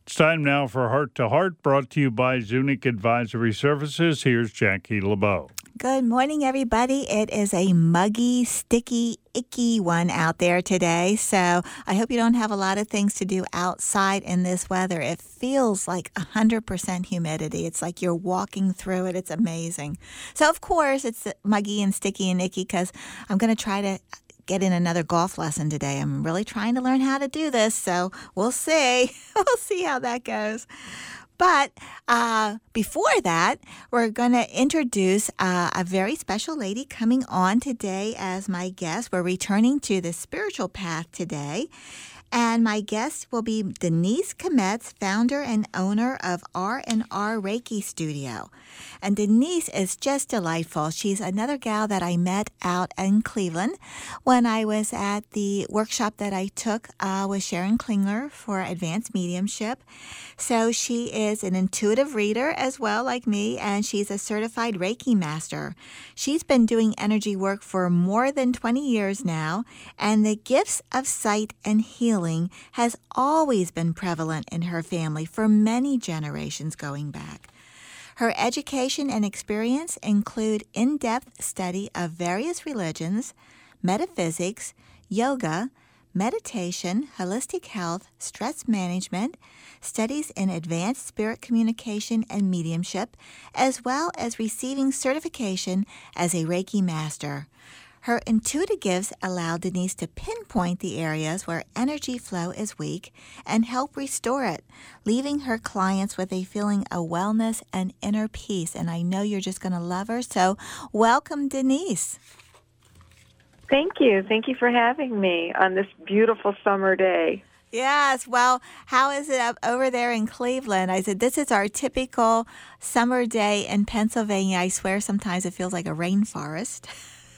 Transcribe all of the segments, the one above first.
It's time now for Heart to Heart, brought to you by Zunic Advisory Services. Here's Jackie LeBeau. Good morning, everybody. It is a muggy, sticky, icky one out there today. So I hope you don't have a lot of things to do outside in this weather. It feels like 100% humidity. It's like you're walking through it. It's amazing. So, of course, it's muggy and sticky and icky because I'm going to try to get in another golf lesson today. I'm really trying to learn how to do this, so we'll see. We'll see how that goes. But before that, we're going to introduce a very special lady coming on today as my guest. We're returning to the spiritual path today. And my guest will be Denise Kometz, founder and owner of R&R Reiki Studio. And Denise is just delightful. She's another gal that I met out in Cleveland when I was at the workshop that I took with Sharon Klingler for advanced mediumship. So she is an intuitive reader as well, like me, and she's a certified Reiki master. She's been doing energy work for more than 20 years now, and the gifts of sight and healing has always been prevalent in her family for many generations going back. Her education and experience include in-depth study of various religions, metaphysics, yoga, meditation, holistic health, stress management, studies in advanced spirit communication and mediumship, as well as receiving certification as a Reiki master. Her intuitive gifts allow Denise to pinpoint the areas where energy flow is weak and help restore it, leaving her clients with a feeling of wellness and inner peace. And I know you're just going to love her. So welcome, Denise. Thank you. Thank you for having me on this beautiful summer day. Yes. Well, how is it up over there in Cleveland? I said, this is our typical summer day in Pennsylvania. I swear sometimes it feels like a rainforest.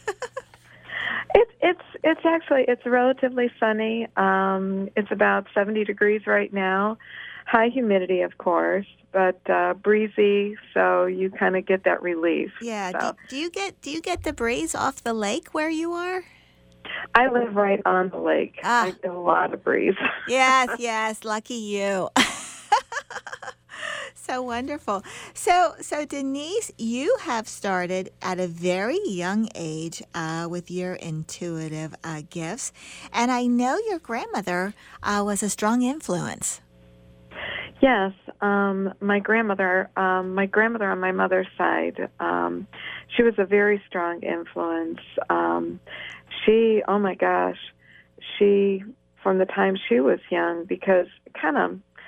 It's relatively sunny. It's about 70 degrees right now. High humidity, of course, but breezy, so you kind of get that relief. Yeah. So. Do you get the breeze off the lake where you are? I live right on the lake. I get a lot of breeze. Yes. Lucky you. So wonderful. So Denise, you have started at a very young age with your intuitive gifts, and I know your grandmother was a strong influence. Yes, my grandmother on my mother's side, she was a very strong influence. She, oh my gosh, from the time she was young, because kind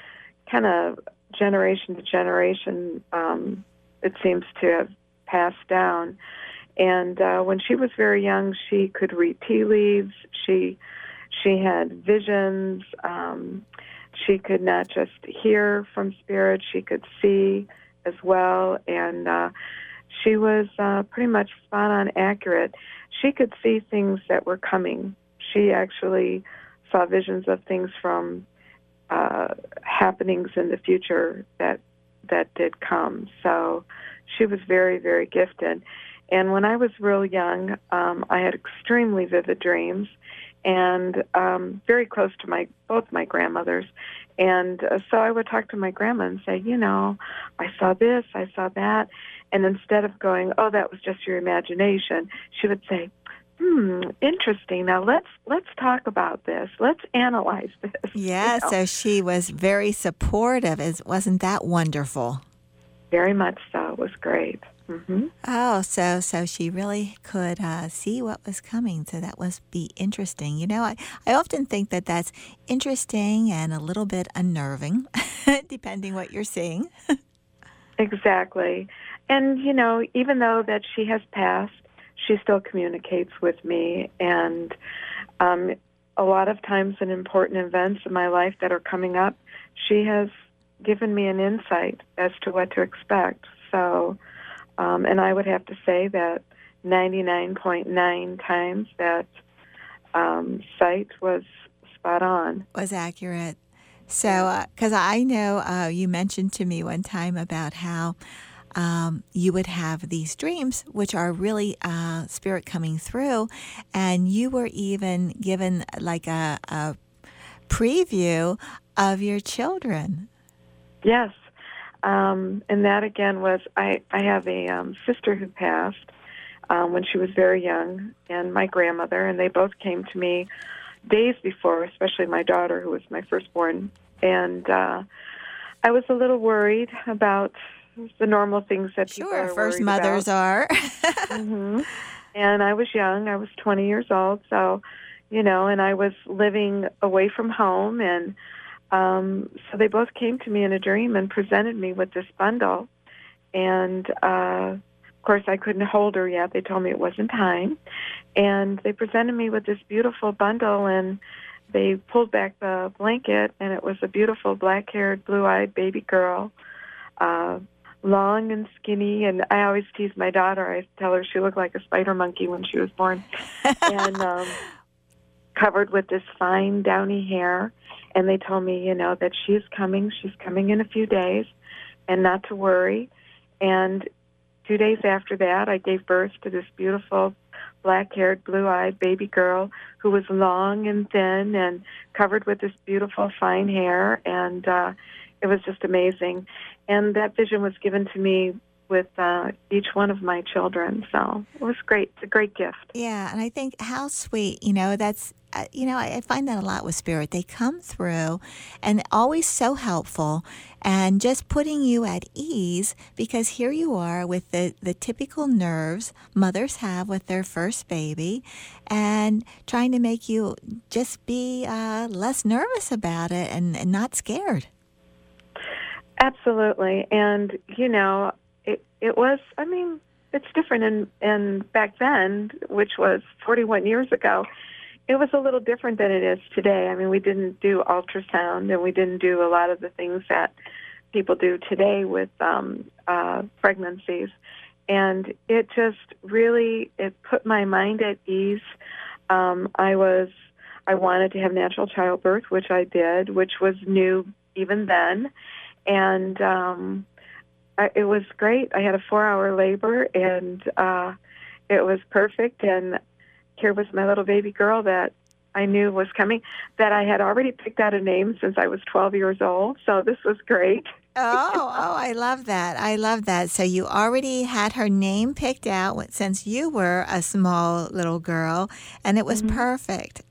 of generation to generation, it seems to have passed down. And when she was very young, she could read tea leaves. She had visions. She could not just hear from spirit; she could see as well. And she was pretty much spot on accurate. She could see things that were coming. She actually saw visions of things from happenings in the future that did come. So she was very, very gifted. And when I was real young, I had extremely vivid dreams, and very close to both my grandmothers. And so I would talk to my grandma and say, I saw this, I saw that. And instead of going, oh, that was just your imagination, she would say, interesting. Now let's talk about this. Let's analyze this. Yeah, So she was very supportive. Wasn't that wonderful? Very much so. It was great. Mm-hmm. Oh, so she really could see what was coming. So that must be interesting. I often think that that's interesting and a little bit unnerving, depending what you're seeing. Exactly. And, even though that she has passed, she still communicates with me, and a lot of times in important events in my life that are coming up, she has given me an insight as to what to expect. So, and I would have to say that 99.9 times that sight was spot on. Was accurate. So, because I know you mentioned to me one time about how you would have these dreams, which are really spirit coming through, and you were even given like a preview of your children. Yes. And that again was I have a sister who passed when she was very young, and my grandmother, and they both came to me days before, especially my daughter, who was my firstborn. And I was a little worried about the normal things that people Sure, are first worried mothers about. are. hmm And I was young. I was 20 years old, so, and I was living away from home, and so they both came to me in a dream and presented me with this bundle. And, of course, I couldn't hold her yet. They told me it wasn't time. And they presented me with this beautiful bundle, and they pulled back the blanket, and it was a beautiful black-haired, blue-eyed baby girl, uh, long and skinny. And I always tease my daughter. I tell her she looked like a spider monkey when she was born. And covered with this fine, downy hair. And they told me, that she's coming. She's coming in a few days, and not to worry. And 2 days after that, I gave birth to this beautiful black-haired, blue-eyed baby girl who was long and thin and covered with this beautiful, fine hair. And it was just amazing. And that vision was given to me with each one of my children. So it was great. It's a great gift. Yeah, and I think how sweet, that's, I find that a lot with spirit. They come through and always so helpful and just putting you at ease because here you are with the typical nerves mothers have with their first baby and trying to make you just be less nervous about it and not scared. Absolutely. And, it was, it's different in back then, which was 41 years ago. It was a little different than it is today. We didn't do ultrasound, and we didn't do a lot of the things that people do today with pregnancies. And it just really, it put my mind at ease. I wanted to have natural childbirth, which I did, which was new even then. And it was great. I had a 4-hour labor, and it was perfect. And here was my little baby girl that I knew was coming, that I had already picked out a name since I was 12 years old. So this was great. I love that. I love that. So you already had her name picked out since you were a small little girl, and it was perfect.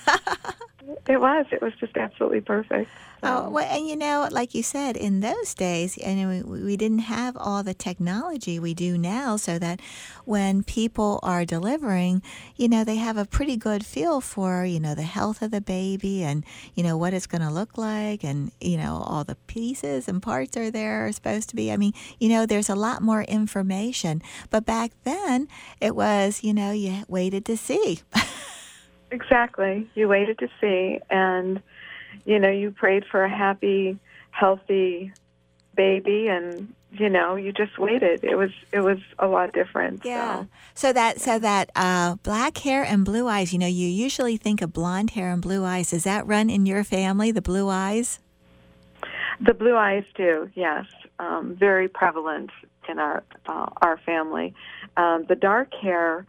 It was. It was just absolutely perfect. Oh, well, and like you said, in those days, we didn't have all the technology we do now, so that when people are delivering, they have a pretty good feel for, the health of the baby and, what it's going to look like and, all the pieces and parts are supposed to be. There's a lot more information. But back then, it was, you waited to see. Exactly. You waited to see, and you prayed for a happy, healthy baby, and you just waited. It was a lot different. Yeah. So that black hair and blue eyes. You usually think of blonde hair and blue eyes. Does that run in your family? The blue eyes? The blue eyes do. Yes, very prevalent in our family. The dark hair.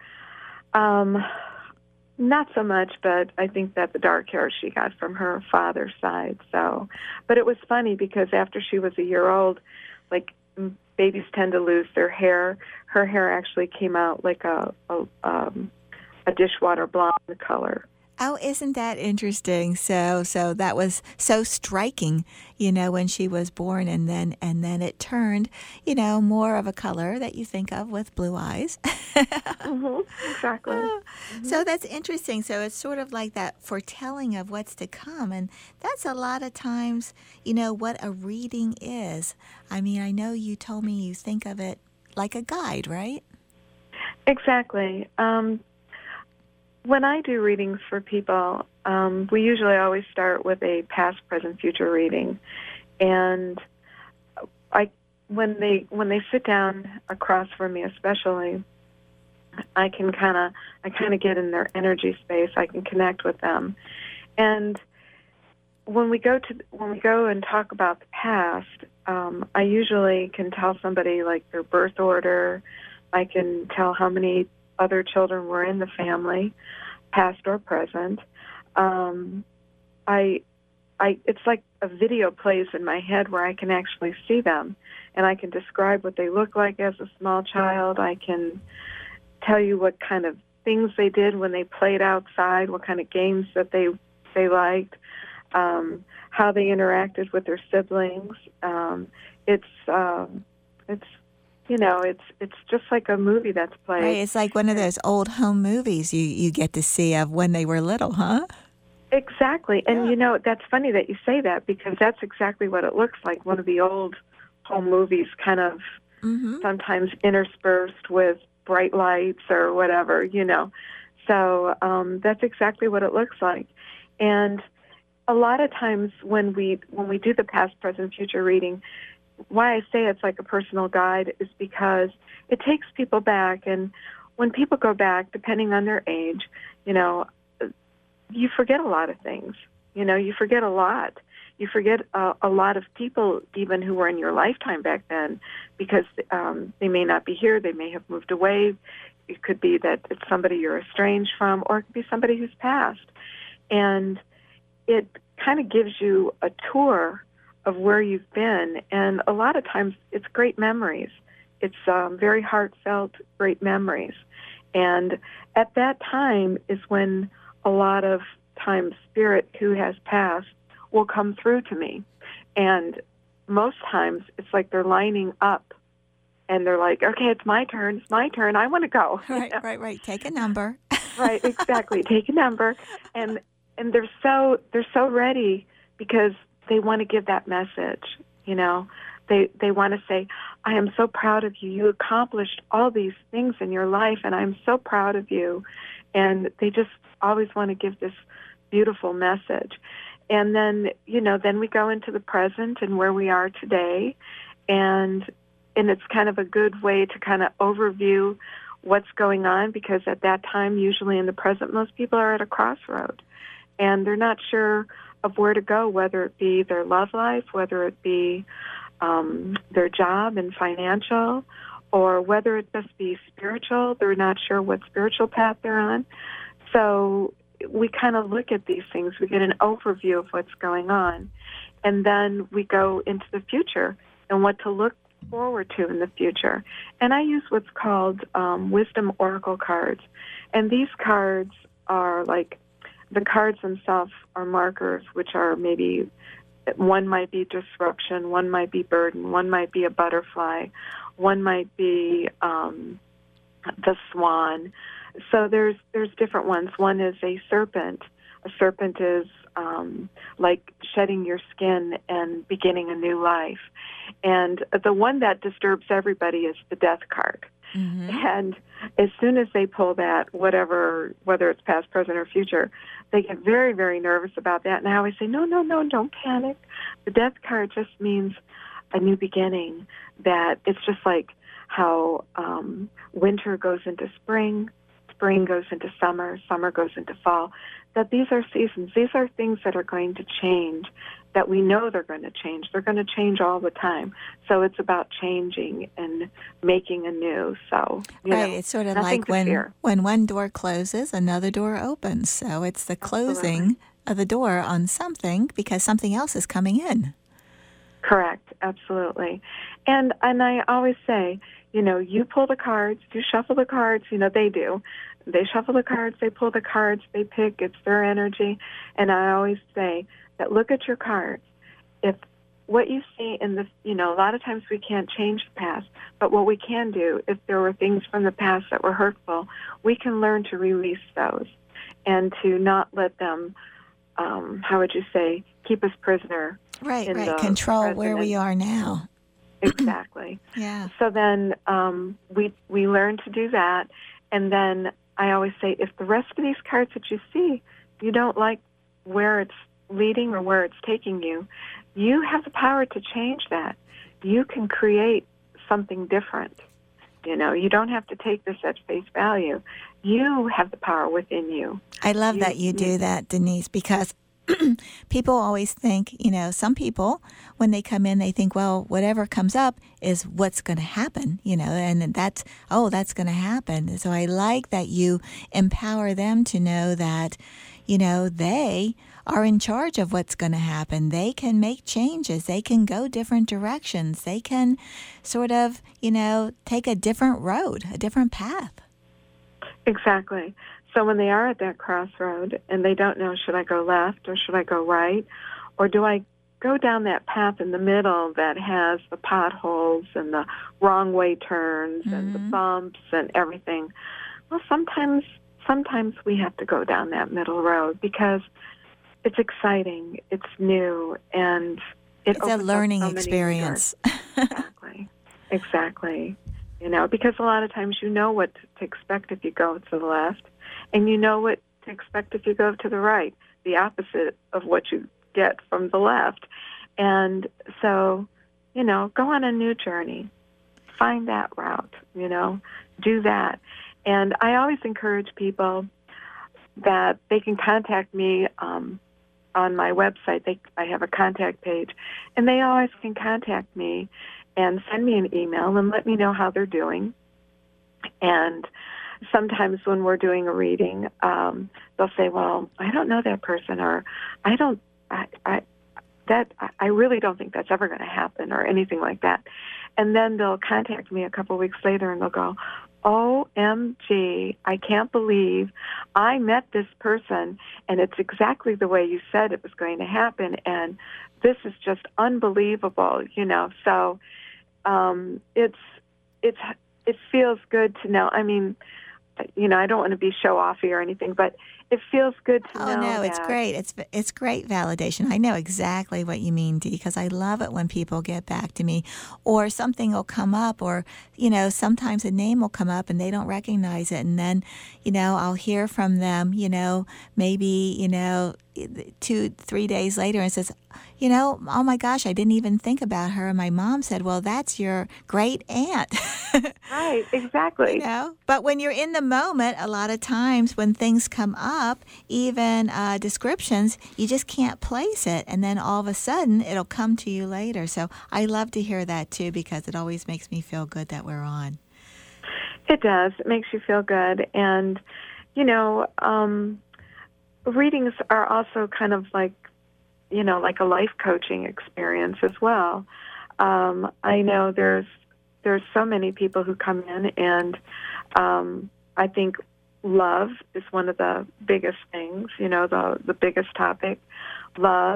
Not so much, but I think that the dark hair she got from her father's side. So, but it was funny because after she was a year old, like babies tend to lose their hair. Her hair actually came out like a dishwater blonde color. Oh, isn't that interesting? So that was so striking, when she was born, and then it turned, more of a color that you think of with blue eyes. Exactly. So that's interesting. So it's sort of like that foretelling of what's to come, and that's a lot of times, what a reading is. I know you told me you think of it like a guide, right? Exactly. When I do readings for people, we usually always start with a past, present, future reading, and when they sit down across from me, especially, I kind of get in their energy space. I can connect with them, and when we go and talk about the past, I usually can tell somebody like their birth order. I can tell how many other children were in the family, past or present. I it's like a video plays in my head where I can actually see them, and I can describe what they look like as a small child. I can tell you what kind of things they did when they played outside, what kind of games that they liked, how they interacted with their siblings. It's just like a movie that's played. Right, it's like one of those old home movies you get to see of when they were little, huh? Exactly. And, that's funny that you say that, because that's exactly what it looks like, one of the old home movies, kind of sometimes interspersed with bright lights or whatever, So that's exactly what it looks like. And a lot of times when we do the past, present, future reading, why I say it's like a personal guide is because it takes people back. And when people go back, depending on their age, you forget a lot of things. You forget a lot. You forget a lot of people, even who were in your lifetime back then, because they may not be here. They may have moved away. It could be that it's somebody you're estranged from, or it could be somebody who's passed. And it kind of gives you a tour of where you've been. And a lot of times it's great memories. It's very heartfelt, great memories. And at that time is when a lot of times spirit who has passed will come through to me. And most times it's like they're lining up and they're like, okay, it's my turn, I want to go. Right. Take a number. Right, exactly. Take a number. And they're so ready because they want to give that message, They want to say, I am so proud of you. You accomplished all these things in your life, and I'm so proud of you. And they just always want to give this beautiful message. And then, then we go into the present and where we are today. And it's kind of a good way to kind of overview what's going on, because at that time, usually in the present, most people are at a crossroad. And they're not sure of where to go, whether it be their love life, whether it be their job and financial, or whether it just be spiritual. They're not sure what spiritual path they're on. So we kind of look at these things. We get an overview of what's going on. And then we go into the future and what to look forward to in the future. And I use what's called wisdom oracle cards. And these cards are like, the cards themselves are markers, which are maybe, one might be disruption, one might be burden, one might be a butterfly, one might be the swan. So there's different ones. One is a serpent. A serpent is like shedding your skin and beginning a new life. And the one that disturbs everybody is the death card. Mm-hmm. And as soon as they pull that, whether it's past, present, or future, they get very, very nervous about that. And I always say, no, don't panic. The death card just means a new beginning, that it's just like how winter goes into spring, spring goes into summer, summer goes into fall, that these are seasons. These are things that are going to change, that we know they're going to change. They're going to change all the time. So it's about changing and making anew. So, it's sort of like when one door closes, another door opens. So it's the closing of the door on something because something else is coming in. Correct, absolutely. And I always say, you pull the cards, you shuffle the cards, they do. They shuffle the cards, they pull the cards, they pick, it's their energy. And I always say that look at your cards. If what you see in the, a lot of times we can't change the past, but what we can do, if there were things from the past that were hurtful, we can learn to release those and to not let them, how would you say, keep us prisoner. Right. Control where we are now. Exactly. Yeah. So then we learn to do that, and then I always say, if the rest of these cards that you see, you don't like where it's leading or where it's taking you, you have the power to change that. You can create something different. You don't have to take this at face value. You have the power within you. I love that you do that, Denise, because people always think, some people, when they come in, they think, well, whatever comes up is what's going to happen, and that's going to happen. So I like that you empower them to know that they are in charge of what's going to happen. They can make changes. They can go different directions. They can sort of, take a different road, a different path. Exactly. So when they are at that crossroad and they don't know, should I go left or should I go right? Or do I go down that path in the middle that has the potholes and the wrong way turns and the bumps and everything? Well, sometimes we have to go down that middle road because it's exciting, it's new, and it's a learning experience. Exactly. Because a lot of times you know what to expect if you go to the left, and you know what to expect if you go to the right, the opposite of what you get from the left. And so, go on a new journey. Find that route, do that. And I always encourage people that they can contact me on my website. I have a contact page, and they always can contact me and send me an email and let me know how they're doing. And sometimes when we're doing a reading, they'll say, well, I don't know that person, or I really don't think that's ever going to happen, or anything like that. And then they'll contact me a couple weeks later and they'll go, OMG, I can't believe I met this person and it's exactly the way you said it was going to happen, and this is just unbelievable, So it feels good to know. I mean, I don't want to be show-offy or anything, but it feels good to know. Oh, no, that. It's great. It's great validation. I know exactly what you mean, Dee, because I love it when people get back to me, or something will come up, or, sometimes a name will come up and they don't recognize it. And then, I'll hear from them, maybe, 2-3 days later, and says, oh my gosh, I didn't even think about her. And my mom said, well, that's your great aunt. Right, exactly. But when you're in the moment, a lot of times when things come up, even descriptions, you just can't place it. And then all of a sudden, it'll come to you later. So I love to hear that too, because it always makes me feel good that we're on. It does. It makes you feel good. And, readings are also kind of like a life coaching experience as well. I know there's so many people who come in, and I think love is one of the biggest things, the biggest topic. Love,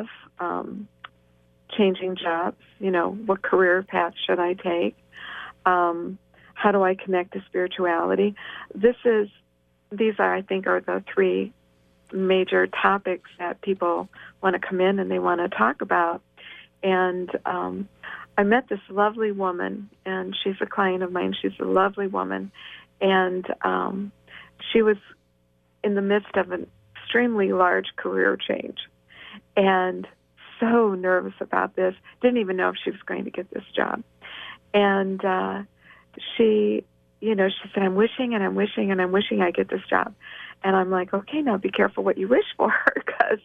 changing jobs, what career path should I take? How do I connect to spirituality? These are, I think, are the three major topics that people want to come in and they want to talk about. And I met this lovely woman, and she's a client of mine. She's a lovely woman, and she was in the midst of an extremely large career change, and so nervous about this, didn't even know if she was going to get this job. And she said, I'm wishing and I'm wishing and I'm wishing I get this job. And I'm like, okay, now be careful what you wish for, because,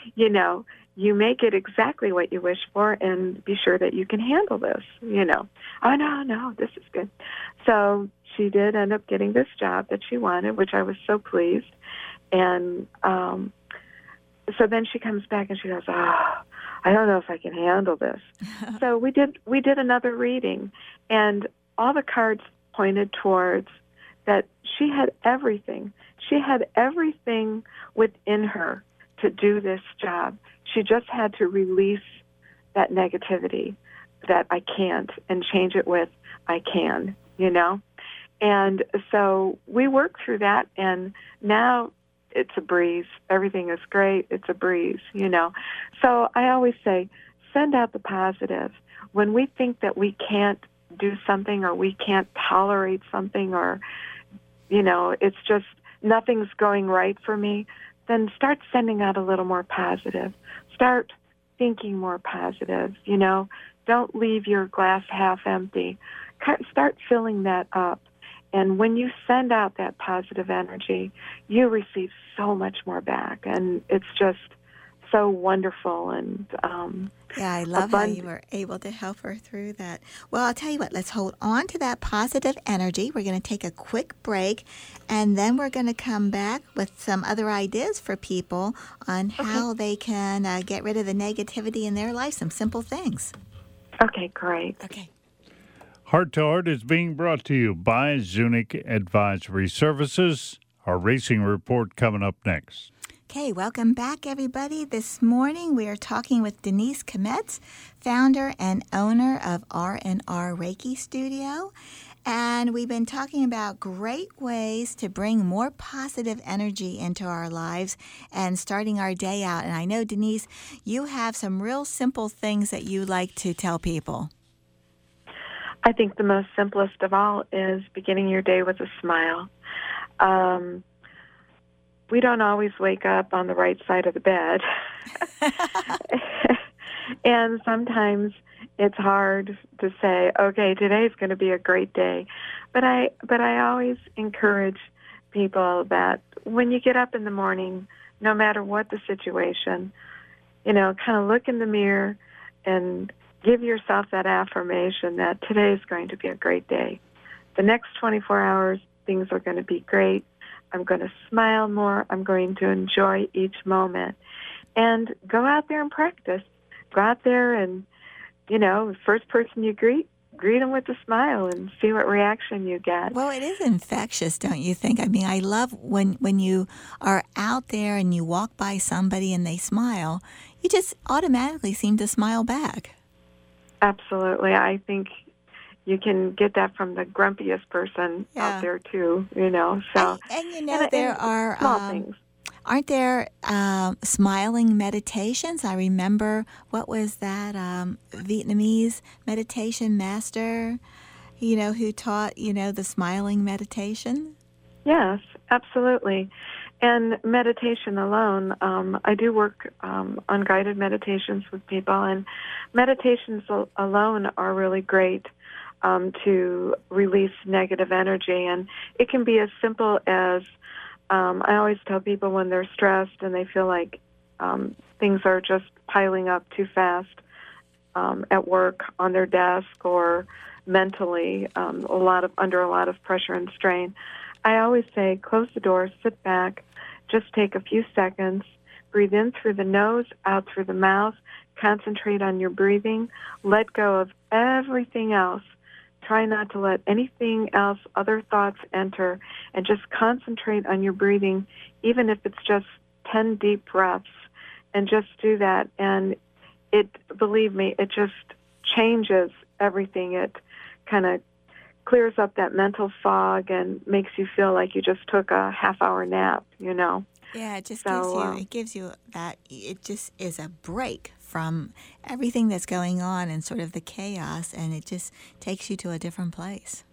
you may get exactly what you wish for, and be sure that you can handle this, Oh, no, this is good. So she did end up getting this job that she wanted, which I was so pleased. And so then she comes back and she goes, I don't know if I can handle this. So we did another reading, and all the cards pointed towards that she had everything. She had everything within her to do this job. She just had to release that negativity that I can't, and change it with I can, And so we worked through that, and now it's a breeze. Everything is great. It's a breeze, So I always say, send out the positive. When we think that we can't do something, or we can't tolerate something, or, it's just nothing's going right for me, then start sending out a little more positive. Start thinking more positive, Don't leave your glass half empty. Start filling that up. And when you send out that positive energy, you receive so much more back. And it's just so wonderful and Yeah, I love how abundant. you were able to help her through that. Well, I'll tell you what, let's hold on to that positive energy. We're going to take a quick break, and then we're going to come back with some other ideas for people on how they can get rid of the negativity in their life, some simple things. Okay, great. Okay. Heart to Heart is being brought to you by Zunic Advisory Services. Our racing report coming up next. Okay, welcome back, everybody. This morning we are talking with Denise Kometz, founder and owner of R&R Reiki Studio. And we've been talking about great ways to bring more positive energy into our lives and starting our day out. And I know, Denise, you have some real simple things that you like to tell people. I think the most simplest of all is beginning your day with a smile. We don't always wake up on the right side of the bed. And sometimes it's hard to say, okay, today's going to be a great day. But I always encourage people that when you get up in the morning, no matter what the situation, kind of look in the mirror and give yourself that affirmation that today is going to be a great day. The next 24 hours, things are going to be great. I'm going to smile more. I'm going to enjoy each moment. And go out there and practice. Go out there and, the first person you greet them with a smile and see what reaction you get. Well, it is infectious, don't you think? I mean, I love when you are out there and you walk by somebody and they smile, you just automatically seem to smile back. Absolutely. I think you can get that from the grumpiest person out there too, So And there are small things. Aren't there smiling meditations? I remember, what was that Vietnamese meditation master, who taught, the smiling meditation? Yes, absolutely. And meditation alone, I do work on guided meditations with people, and meditations alone are really great to release negative energy. And it can be as simple as, I always tell people when they're stressed and they feel like things are just piling up too fast at work, on their desk, or mentally, under a lot of pressure and strain, I always say, close the door, sit back, just take a few seconds, breathe in through the nose, out through the mouth, concentrate on your breathing, let go of everything else. Try not to let anything else, other thoughts enter, and just concentrate on your breathing, even if it's just 10 deep breaths, and just do that. And believe me, it just changes everything. It kind of clears up that mental fog and makes you feel like you just took a half-hour nap, Yeah, it just gives you that, it just is a break from everything that's going on and sort of the chaos, and it just takes you to a different place.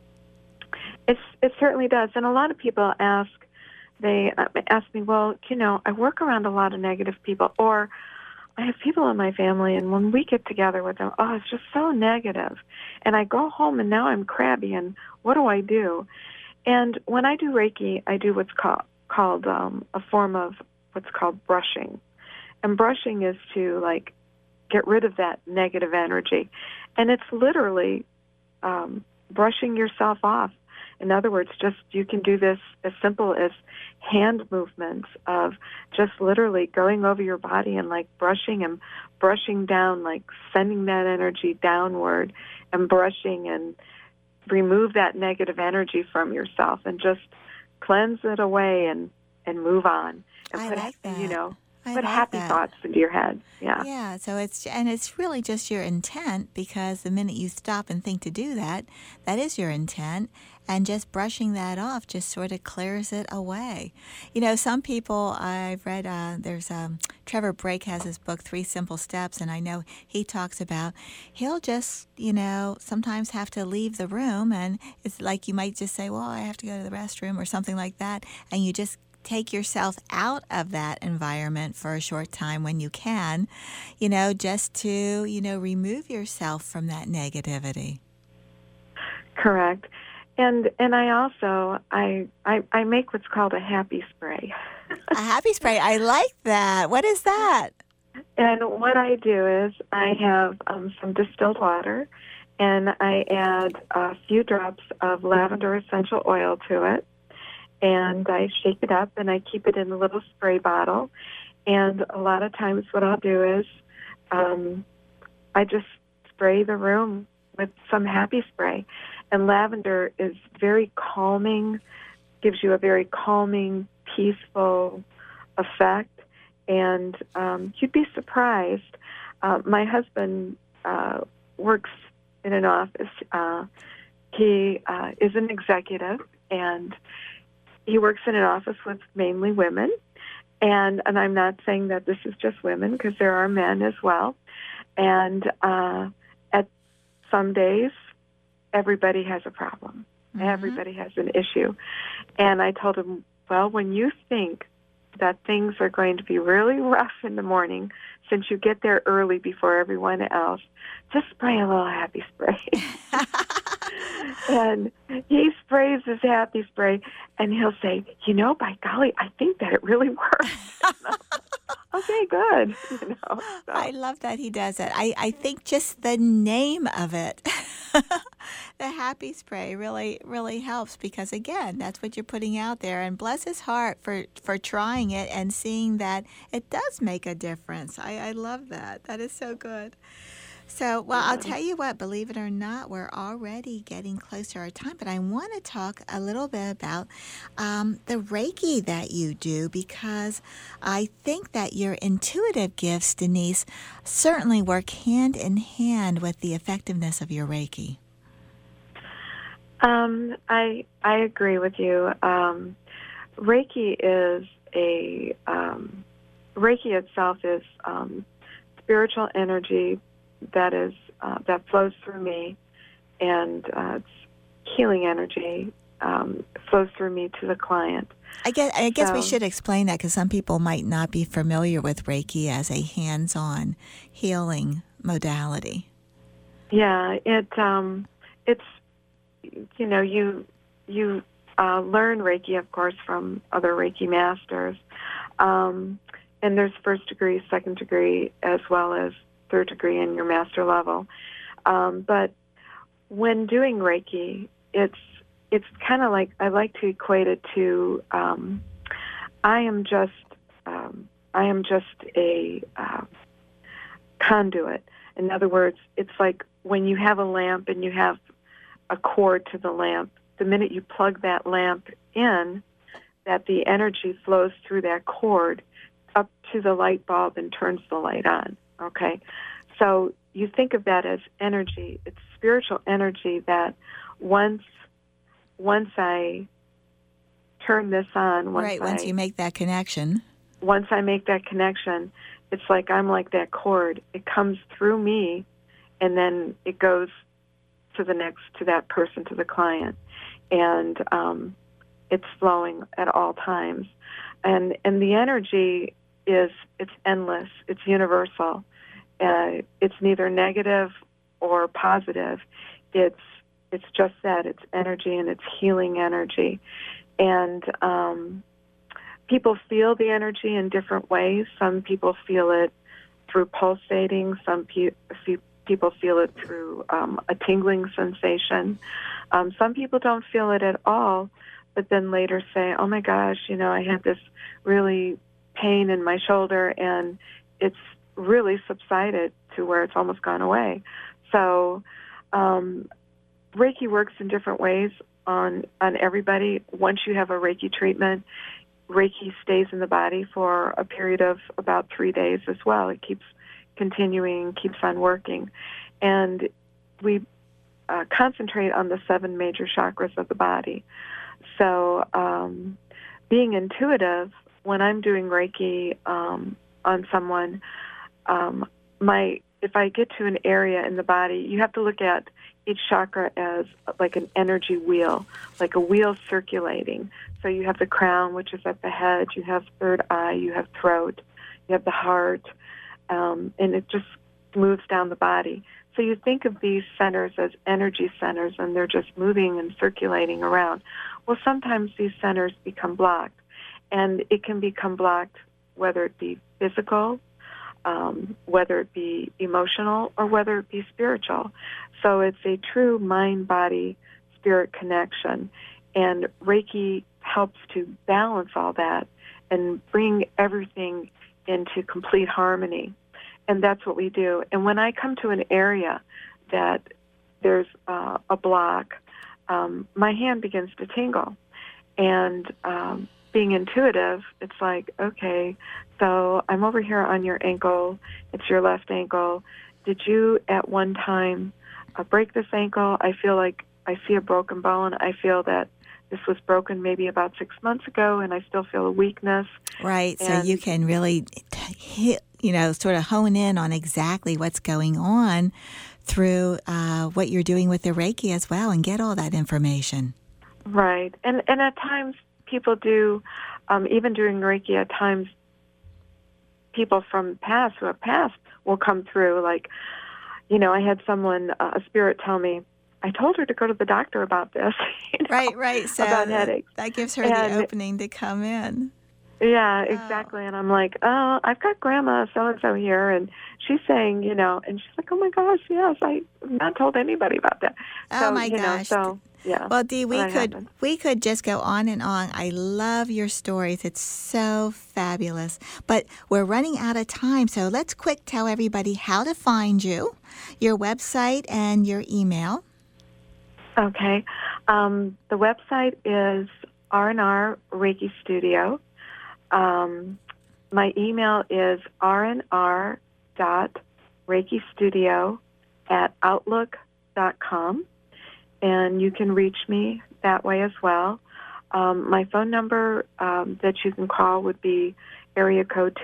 It certainly does. And a lot of people ask me, well, I work around a lot of negative people, or I have people in my family, and when we get together with them, it's just so negative. And I go home, and now I'm crabby, and what do I do? And when I do Reiki, I do what's called a form of what's called brushing. And brushing is to, get rid of that negative energy. And it's literally brushing yourself off. In other words, you can do this as simple as hand movements of just literally going over your body and brushing down, sending that energy downward and brushing, and remove that negative energy from yourself and just cleanse it away and move on. And I like that. Put happy thoughts into your head. Yeah. Yeah. So it's really just your intent, because the minute you stop and think to do that, that is your intent. And just brushing that off just sort of clears it away. Some people I've read, there's Trevor Brake has his book, 3 Simple Steps, and I know he talks about he'll just, sometimes have to leave the room, and it's like you might just say, well, I have to go to the restroom or something like that, and you just take yourself out of that environment for a short time when you can, just to, remove yourself from that negativity. Correct. And I also, I make what's called a happy spray. A happy spray. I like that. What is that? And what I do is I have some distilled water, and I add a few drops of lavender essential oil to it, and I shake it up, and I keep it in a little spray bottle. And a lot of times what I'll do is I just spray the room with some happy spray. And lavender is very calming, gives you a very calming, peaceful effect. And you'd be surprised. My husband works in an office. He is an executive, and he works in an office with mainly women. And I'm not saying that this is just women, because there are men as well. And at some days, everybody has a problem. Mm-hmm. Everybody has an issue. And I told him, well, when you think that things are going to be really rough in the morning, since you get there early before everyone else, just spray a little happy spray. And he sprays his happy spray, and he'll say, by golly, I think that it really works. Okay, good. So. I love that he does it. I think just the name of it, the happy spray, really, really helps, because, again, that's what you're putting out there. And bless his heart for trying it and seeing that it does make a difference. I love that. That is so good. So, well, I'll tell you what, believe it or not, we're already getting close to our time, but I want to talk a little bit about the Reiki that you do, because I think that your intuitive gifts, Denise, certainly work hand in hand with the effectiveness of your Reiki. I agree with you. Reiki is Reiki itself is spiritual energy that flows through me, and it's healing energy flows through me to the client. I guess we should explain that, because some people might not be familiar with Reiki as a hands-on healing modality. Yeah, it's you learn Reiki, of course, from other Reiki masters, and there's first degree, second degree, as well as third degree in your master level. But when doing Reiki, it's kind of like, I like to equate it to I am just a conduit. In other words, it's like when you have a lamp and you have a cord to the lamp, the minute you plug that lamp in, that the energy flows through that cord up to the light bulb and turns the light on. Okay, so you think of that as energy. It's spiritual energy that once I turn this on, once you make that connection. Once I make that connection, it's like I'm like that cord. It comes through me, and then it goes to that person, to the client, and it's flowing at all times, and the energy it's endless. It's universal. It's neither negative or positive. It's just that. It's energy, and it's healing energy. And people feel the energy in different ways. Some people feel it through pulsating. Some people feel it through a tingling sensation. Some people don't feel it at all, but then later say, oh my gosh, I had this really pain in my shoulder, and it's really subsided to where it's almost gone away. So Reiki works in different ways on everybody. Once you have a Reiki treatment, Reiki stays in the body for a period of about 3 days as well. It keeps continuing, keeps on working. And we concentrate on the 7 major chakras of the body. So being intuitive, when I'm doing Reiki on someone, if I get to an area in the body, you have to look at each chakra as like an energy wheel, like a wheel circulating. So you have the crown, which is at the head, you have third eye, you have throat, you have the heart, and it just moves down the body. So you think of these centers as energy centers, and they're just moving and circulating around. Well, sometimes these centers become blocked. and it can become blocked, whether it be physical, whether it be emotional, or whether it be spiritual. So it's a true mind-body-spirit connection, and Reiki helps to balance all that and bring everything into complete harmony. And that's what we do. And when I come to an area that there's a block, my hand begins to tingle. And being intuitive, it's like, okay, so I'm over here on your ankle. It's your left ankle. Did you at one time break this ankle? I feel like I see a broken bone. I feel that this was broken maybe about 6 months ago, and I still feel a weakness. Right, so you can really hit, sort of hone in on exactly what's going on through what you're doing with the Reiki as well, and get all that information. Right, and at times people do, even during Reiki, at times people from past who have passed will come through. Like, I had someone, a spirit, tell me, I told her to go to the doctor about this. Right. So about headaches. That gives her the opening to come in. Yeah, exactly. And I'm like, oh, I've got Grandma so-and-so here, and she's saying, and she's like, oh, my gosh, yes, I've not told anybody about that. Oh, my gosh. Yeah. Well, Dee, we could just go on and on. I love your stories. It's so fabulous. But we're running out of time, so let's quick tell everybody how to find you, your website, and your email. Okay. The website is R&R Reiki Studio. My email is rnr.reikistudio@outlook.com, and you can reach me that way as well. My phone number that you can call would be area code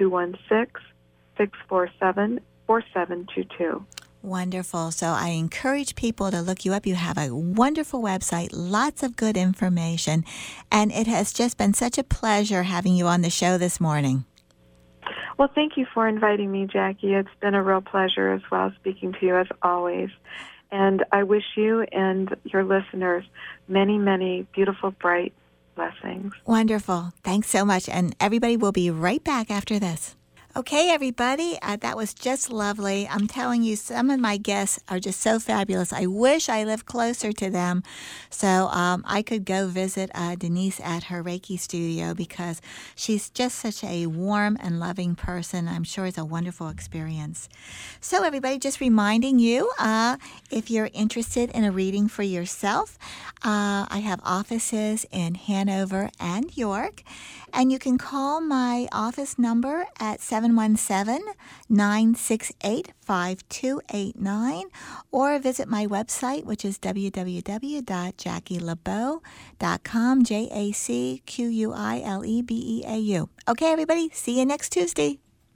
216-647-4722. Wonderful. So I encourage people to look you up. You have a wonderful website, lots of good information, and it has just been such a pleasure having you on the show this morning. Well, thank you for inviting me, Jackie. It's been a real pleasure as well speaking to you as always. And I wish you and your listeners many, many beautiful, bright blessings. Wonderful. Thanks so much. And everybody will be right back after this. Okay, everybody, that was just lovely. I'm telling you, some of my guests are just so fabulous. I wish I lived closer to them so I could go visit Denise at her Reiki studio, because she's just such a warm and loving person. I'm sure it's a wonderful experience. So, everybody, just reminding you, if you're interested in a reading for yourself, I have offices in Hanover and York. And you can call my office number at 717-968-5289, or visit my website, which is www.jackielebeau.com, JACQUILEBEAU. Okay, everybody, see you next Tuesday.